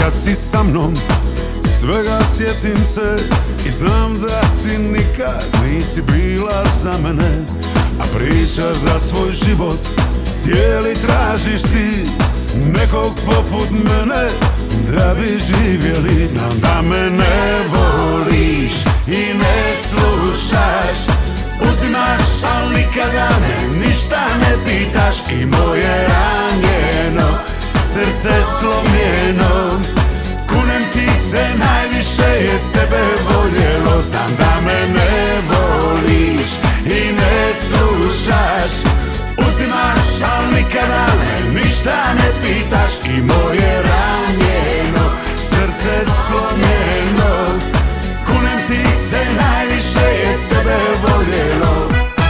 kad si sa mnom, svega sjetim se i znam da ti nikad nisi bila za mene. A pričaš za svoj život, cijeli tražiš ti nekog poput mene da bi živjeli. Znam da me ne voliš i ne slušaš, uzimaš, al nikada me ništa ne pitaš. I moje ranjeno, srce slomljeno, kunem ti se, najviše je tebe voljelo. Znam da me ne voliš i ne slušaš, uzimaš, al nikada me ništa ne pitaš. I moje ranjeno, srce slomljeno, kunem ti se, najviše je tebe voljelo.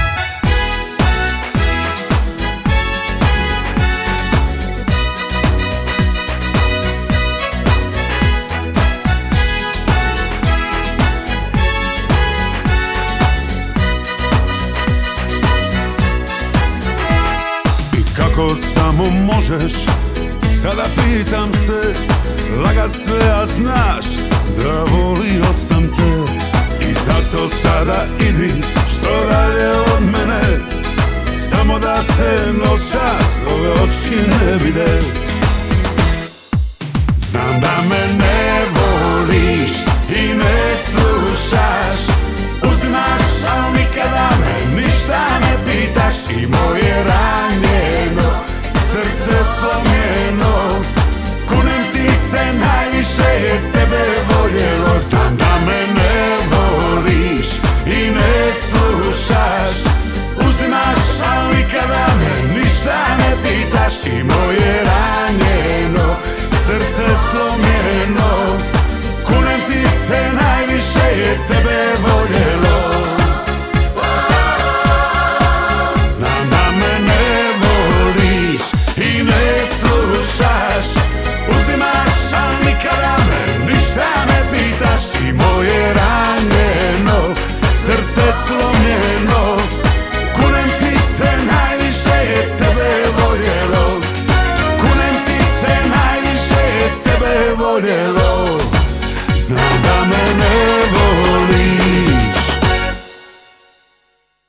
Kako samo možeš, sada pitam se, lagat sve, a znaš da volio sam te. I zato sada idi što dalje od mene, samo da te noćas ove oči ne vide. Znam da me ne voliš i ne slušaš, uzimaš, al nikada me ništa ne pitaš. I moje ranjeno,